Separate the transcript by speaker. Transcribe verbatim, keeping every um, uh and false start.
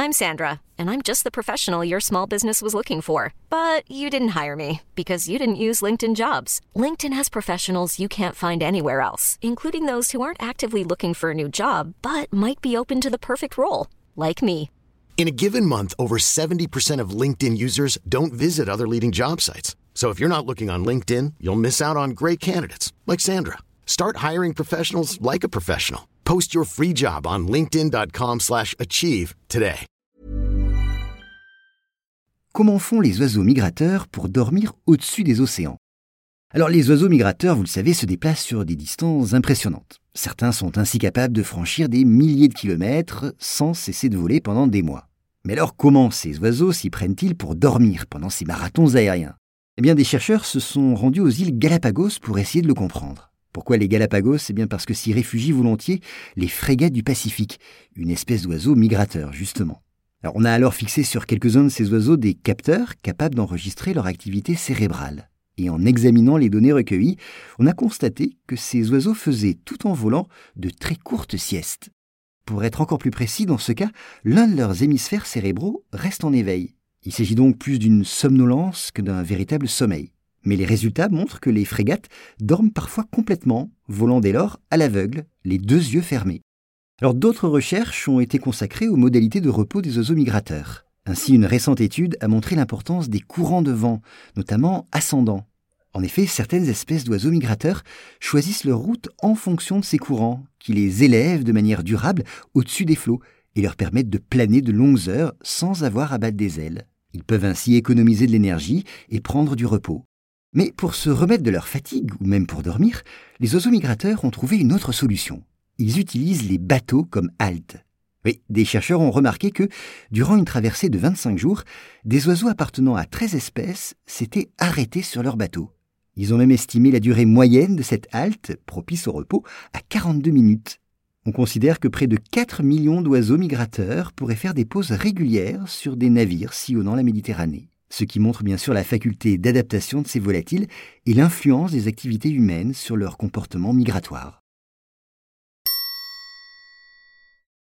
Speaker 1: I'm Sandra, and I'm just the professional your small business was looking for. But you didn't hire me because you didn't use LinkedIn Jobs. LinkedIn has professionals you can't find anywhere else, including those who aren't actively looking for a new job, but might be open to the perfect role, like me.
Speaker 2: In a given month, over seventy percent of LinkedIn users don't visit other leading job sites. So if you're not looking on LinkedIn, you'll miss out on great candidates like Sandra. Start hiring professionals like a professional. Post your free job on linkedin.com slash achieve today.
Speaker 3: Comment font les oiseaux migrateurs pour dormir au-dessus des océans ? Alors les oiseaux migrateurs, vous le savez, se déplacent sur des distances impressionnantes. Certains sont ainsi capables de franchir des milliers de kilomètres sans cesser de voler pendant des mois. Mais alors comment ces oiseaux s'y prennent-ils pour dormir pendant ces marathons aériens ? Eh bien des chercheurs se sont rendus aux îles Galapagos pour essayer de le comprendre. Pourquoi les Galapagos ? Eh bien parce que s'y réfugient volontiers les frégates du Pacifique, une espèce d'oiseau migrateur justement. Alors on a alors fixé sur quelques-uns de ces oiseaux des capteurs capables d'enregistrer leur activité cérébrale. Et en examinant les données recueillies, on a constaté que ces oiseaux faisaient, tout en volant, de très courtes siestes. Pour être encore plus précis, dans ce cas, l'un de leurs hémisphères cérébraux reste en éveil. Il s'agit donc plus d'une somnolence que d'un véritable sommeil. Mais les résultats montrent que les frégates dorment parfois complètement, volant dès lors à l'aveugle, les deux yeux fermés. Alors d'autres recherches ont été consacrées aux modalités de repos des oiseaux migrateurs. Ainsi, une récente étude a montré l'importance des courants de vent, notamment ascendants. En effet, certaines espèces d'oiseaux migrateurs choisissent leur route en fonction de ces courants, qui les élèvent de manière durable au-dessus des flots et leur permettent de planer de longues heures sans avoir à battre des ailes. Ils peuvent ainsi économiser de l'énergie et prendre du repos. Mais pour se remettre de leur fatigue, ou même pour dormir, les oiseaux migrateurs ont trouvé une autre solution. Ils utilisent les bateaux comme halte. Oui, des chercheurs ont remarqué que, durant une traversée de vingt-cinq jours, des oiseaux appartenant à treize espèces s'étaient arrêtés sur leur bateau. Ils ont même estimé la durée moyenne de cette halte, propice au repos, à quarante-deux minutes. On considère que près de quatre millions d'oiseaux migrateurs pourraient faire des pauses régulières sur des navires sillonnant la Méditerranée. Ce qui montre bien sûr la faculté d'adaptation de ces volatiles et l'influence des activités humaines sur leur comportement migratoire.